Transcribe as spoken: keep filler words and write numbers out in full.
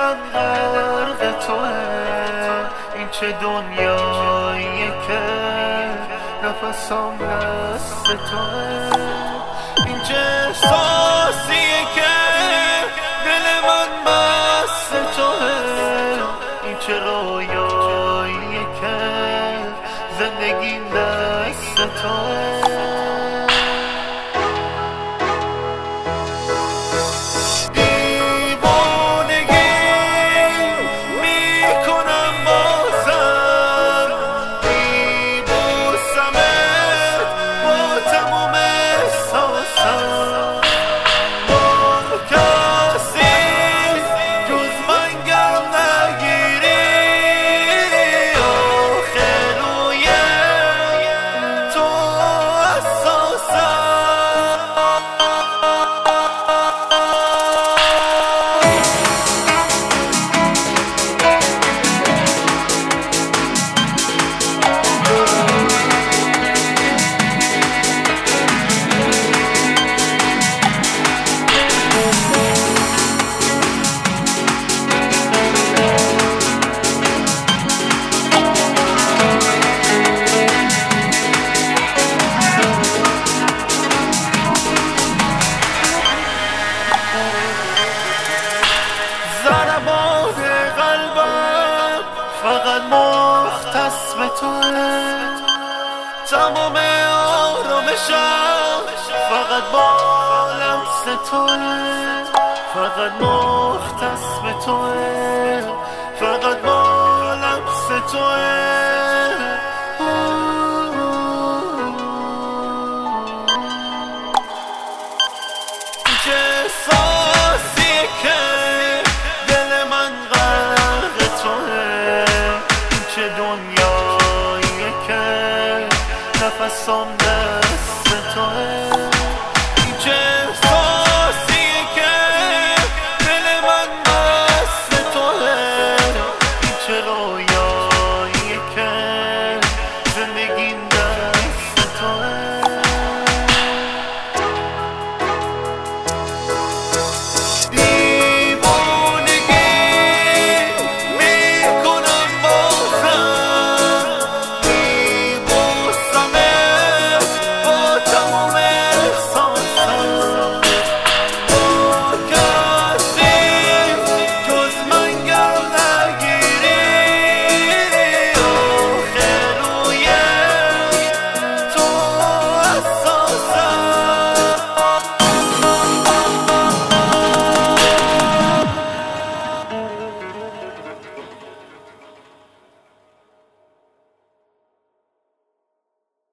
من غرق توه. این چه دنیاییه که نفسم دست توه. این چه احساسیه که دل من مست توه. این چه رویاییه که زندگی دست توه. ضربات قلبم فقط مختص به توه. تمام آرامشم فقط با لمس توه. فقط مختص به توه. فقط با لمس توه. چه احساسیه که چه دنیاییه که نفسم دست توه.